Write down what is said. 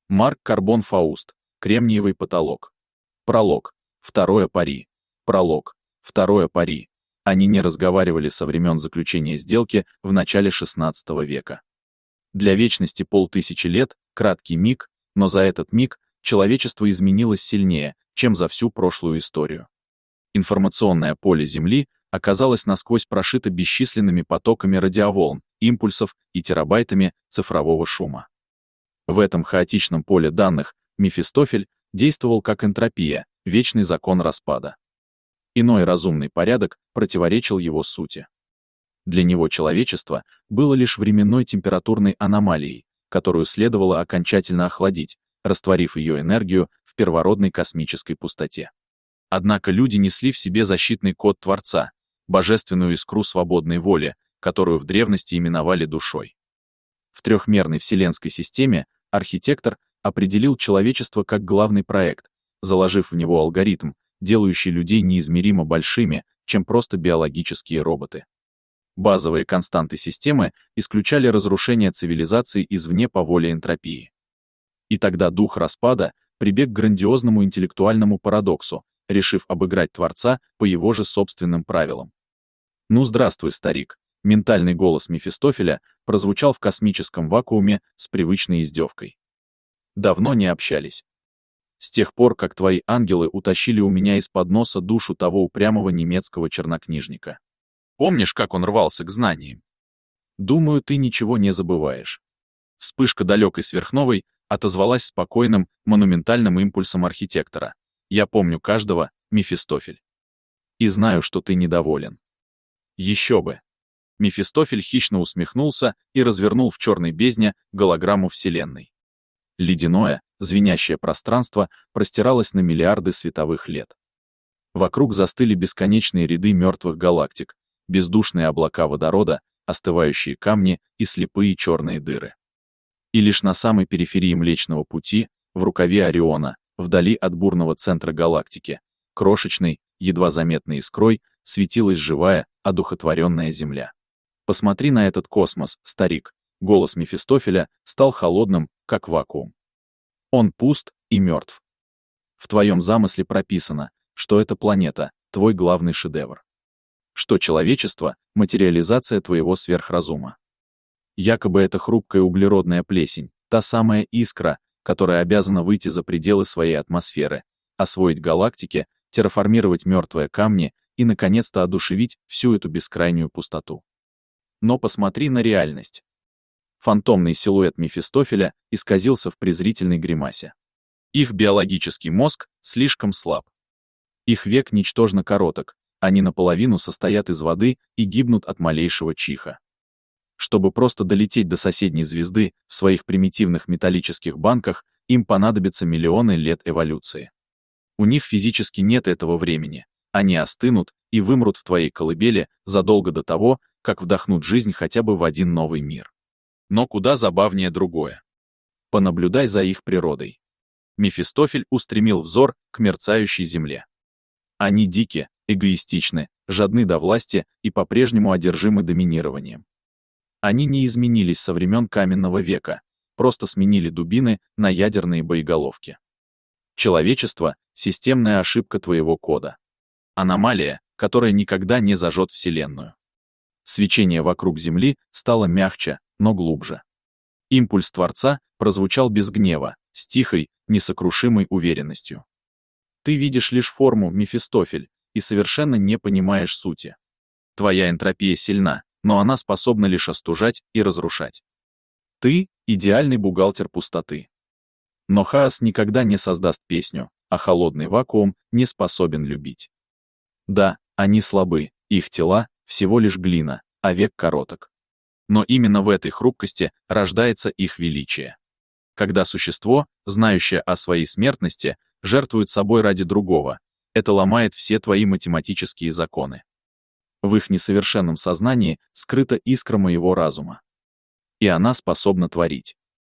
Марк Карбон Фауст. Кремниевый потолок. Пролог. Второе пари. Пролог. Второе пари. Они не разговаривали со времен заключения сделки в начале XVI века. Для вечности 5000 лет — краткий миг, но за этот миг человечество изменилось сильнее, чем за всю прошлую историю. Информационное поле Земли оказалось насквозь прошито бесчисленными потоками радиоволн, импульсов и терабайтами цифрового шума. В этом хаотичном поле данных Мефистофель действовал как энтропия, вечный закон распада. Иной разумный порядок противоречил его сути. Для него человечество было лишь временной температурной аномалией, которую следовало окончательно охладить, растворив ее энергию в первородной космической пустоте. Однако люди несли в себе защитный код Творца, божественную искру свободной воли, которую в древности именовали душой. В трехмерной вселенской системе архитектор определил человечество как главный проект, заложив в него алгоритм, делающий людей неизмеримо большими, чем просто биологические роботы. Базовые константы системы исключали разрушение цивилизации извне по воле энтропии. И тогда дух распада прибег к грандиозному интеллектуальному парадоксу, решив обыграть Творца по его же собственным правилам. «Ну, здравствуй, старик!» Ментальный голос Мефистофеля прозвучал в космическом вакууме с привычной издевкой. «Давно не общались. С тех пор, как твои ангелы утащили у меня из-под носа душу того упрямого немецкого чернокнижника. Помнишь, как он рвался к знаниям? Думаю, ты ничего не забываешь». Вспышка далекой сверхновой отозвалась спокойным, монументальным импульсом архитектора. «Я помню каждого, Мефистофель. И знаю, что ты недоволен». «Еще бы». Мефистофель хищно усмехнулся и развернул в черной бездне голограмму Вселенной. Ледяное, звенящее пространство простиралось на миллиарды световых лет. Вокруг застыли бесконечные ряды мертвых галактик, бездушные облака водорода, остывающие камни и слепые черные дыры. И лишь на самой периферии Млечного Пути, в рукаве Ориона, вдали от бурного центра галактики, крошечной, едва заметной искрой, светилась живая, одухотворенная Земля. «Посмотри на этот космос, старик!» Голос Мефистофеля стал холодным, как вакуум. «Он пуст и мертв. В твоем замысле прописано, что эта планета — твой главный шедевр. Что человечество — материализация твоего сверхразума. Якобы это хрупкая углеродная плесень, та самая искра, которая обязана выйти за пределы своей атмосферы, освоить галактики, терраформировать мертвые камни и, наконец-то, одушевить всю эту бескрайнюю пустоту. Но посмотри на реальность». Фантомный силуэт Мефистофеля исказился в презрительной гримасе. Их биологический мозг слишком слаб. Их век ничтожно короток, они наполовину состоят из воды и гибнут от малейшего чиха. Чтобы просто долететь до соседней звезды в своих примитивных металлических банках, им понадобятся миллионы лет эволюции. У них физически нет этого времени, они остынут и вымрут в твоей колыбели задолго до того, как вдохнут жизнь хотя бы в один новый мир. Но куда забавнее другое. Понаблюдай за их природой. Мефистофель устремил взор к мерцающей земле. Они дики, эгоистичны, жадны до власти и по-прежнему одержимы доминированием. Они не изменились со времен каменного века, просто сменили дубины на ядерные боеголовки. Человечество — системная ошибка твоего кода. Аномалия, которая никогда не зажжет Вселенную. Свечение вокруг Земли стало мягче, но глубже. Импульс Творца прозвучал без гнева, с тихой, несокрушимой уверенностью. Ты видишь лишь форму, Мефистофель, и совершенно не понимаешь сути. Твоя энтропия сильна, но она способна лишь остужать и разрушать. Ты — идеальный бухгалтер пустоты. Но хаос никогда не создаст песню, а холодный вакуум не способен любить. Да, они слабы, их тела — всего лишь глина, а век короток. Но именно в этой хрупкости рождается их величие. Когда существо, знающее о своей смертности, жертвует собой ради другого, это ломает все твои математические законы. В их несовершенном сознании скрыта искра моего разума. И она способна творить.